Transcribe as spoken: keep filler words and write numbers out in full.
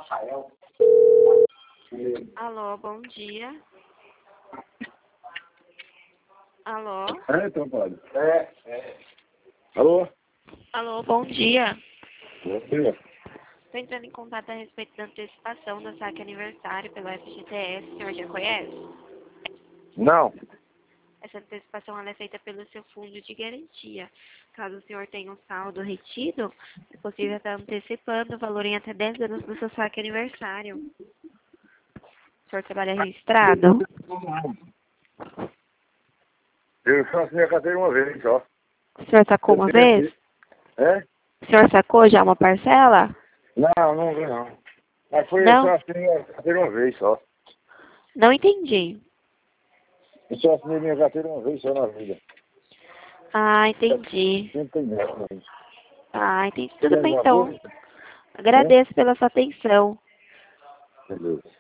Alô, bom dia. Alô? É, então pode. É, é. Alô? Alô, bom dia. Bom dia. Estou entrando em contato a respeito da antecipação do saque aniversário pelo F G T S. O senhor já conhece? Não. Essa antecipação ela é feita pelo seu fundo de garantia. Caso o senhor tenha um saldo retido, é possível estar antecipando o valor em até dez anos do seu saque aniversário. O senhor trabalha registrado? Eu só assinei a carteira uma vez só. O senhor sacou uma vez? É? O senhor sacou já uma parcela? Não, não vi não. Mas foi eu Não? só assinei a carteira uma vez só. Não entendi. Eu só assinei minha carteira uma vez só na vida. Ah, entendi. Não tem nada. Ah, entendi. Tudo Tem bem alguma então. coisa? Agradeço pela sua atenção. Beleza.